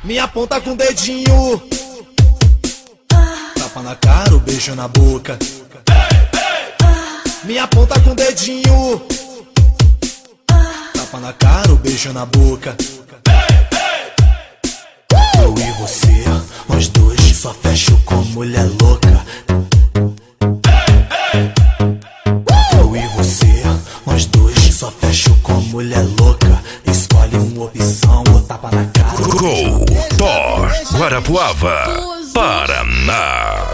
Me aponta com o dedinho. Tapa na cara, o beijo na boca. Me aponta com o dedinho. Tapa na cara, o beijo na boca. Eu e você, nós dois, só fecho com mulher louca. Eu e você, nós dois, só fecho com mulher louca. Escolhe uma opção ou tapa na cara. Thor, Guarapuava, Paraná.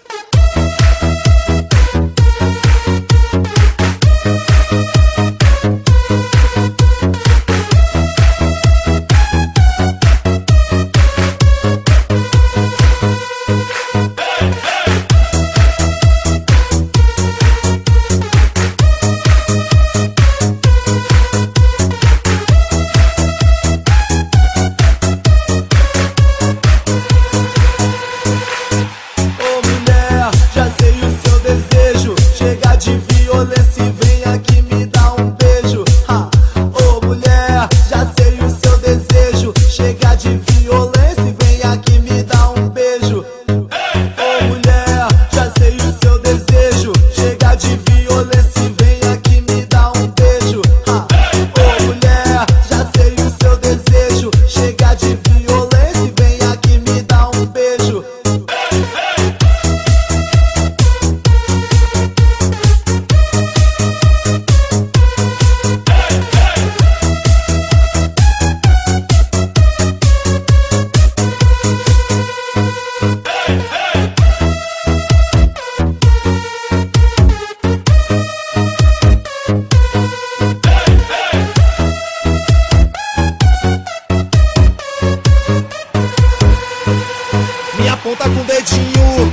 Me aponta com o dedinho.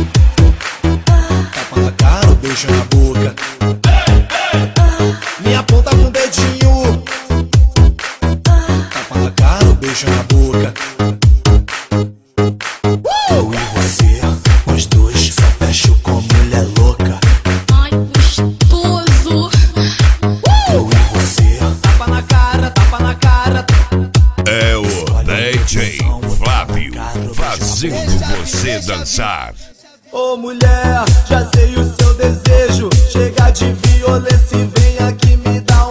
Tapa na cara, o beijo na boca. Me aponta com o dedinho. Tapa na cara, o beijo na boca. Eu e você, nós dois, só fecho com mulher louca. Ai, gostoso. Eu e você, tapa na cara, tapa na cara. É o DJ Flávio, fazendo você dançar. Ô mulher, já sei o seu desejo. Chega de violência e vem aqui me dar